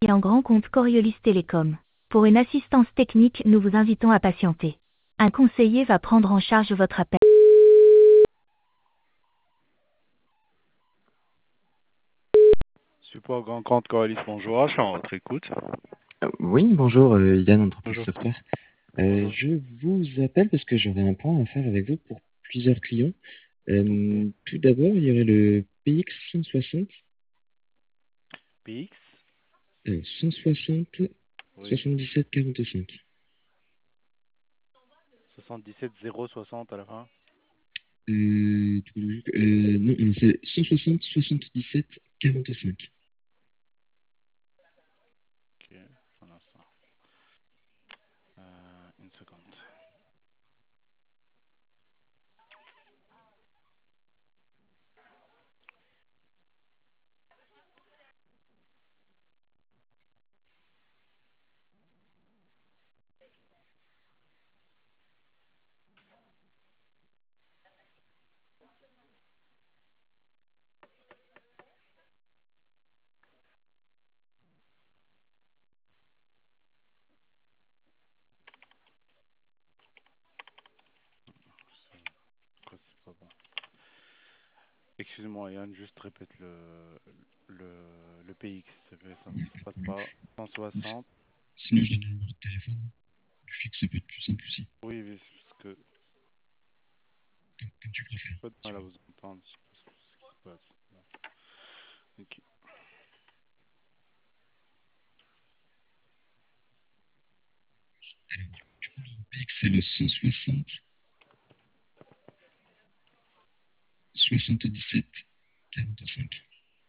en grand compte Coriolis Télécom. Pour une assistance technique, nous vous invitons à patienter. Un conseiller va prendre en charge votre appel. Support Grand Compte Coralis, bonjour, je suis en votre écoute. Oui, bonjour, Yann, entreprise Bonjour. software. Bonjour. Je vous appelle parce que j'aurais un point à faire avec vous pour plusieurs clients. Ok. Tout d'abord, il y aurait le PX 160, PX, 160 oui, 77 45. 77 060 à la fin. Non, c'est 160 77 45. Ok, un instant. Une seconde. Pourquoi c'est pas bon? Excusez-moi Yann, juste répète le PX, ça passe pas. 160. Sinon, je donne le numéro de téléphone. Du fixe, ça peut être plus simple aussi. Oui, oui, c'est parce que Comme tu préfères. j'ai pas de mal à vous entendre. Je sais pas ce qui se passe. Bon. Ok. Le PX, c'est le 160 77 45.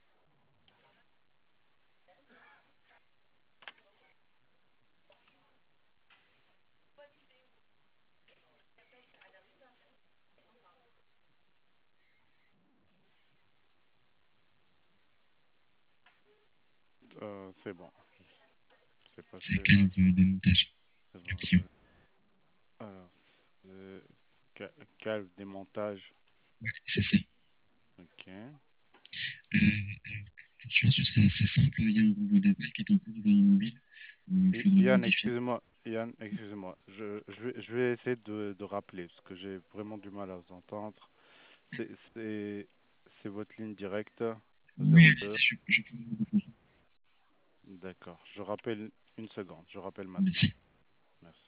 C'est bon, c'est C'est passé là. quel de montage? C'est bon, Action. alors, c'est calme, démontage. C'est ça. Ok. Je ce serait assez simple. Il y a un robot d'appel qui est en cours de mobile. Il faudrait le Yann, modifier. excusez-moi. Yann, excusez-moi. Je vais essayer de rappeler parce que j'ai vraiment du mal à vous entendre. C'est, c'est, c'est votre ligne directe Oui, 02. je peux vous répondre. D'accord. Je rappelle une seconde. Je rappelle maintenant. Merci. Merci.